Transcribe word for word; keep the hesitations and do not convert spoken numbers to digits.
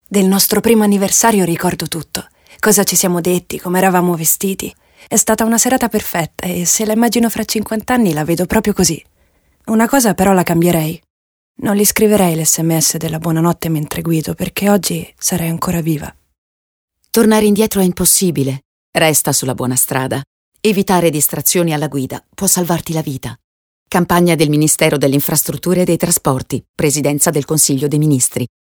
Del nostro primo anniversario ricordo tutto. Cosa ci siamo detti, come eravamo vestiti. È stata una serata perfetta e se la immagino fra cinquanta anni la vedo proprio così. Una cosa però la cambierei. Non gli scriverei l'esse emme esse della buonanotte mentre guido, perché oggi sarei ancora viva. Tornare indietro è impossibile. Resta sulla buona strada. Evitare distrazioni alla guida può salvarti la vita. Campagna del Ministero delle Infrastrutture e dei Trasporti, Presidenza del Consiglio dei Ministri.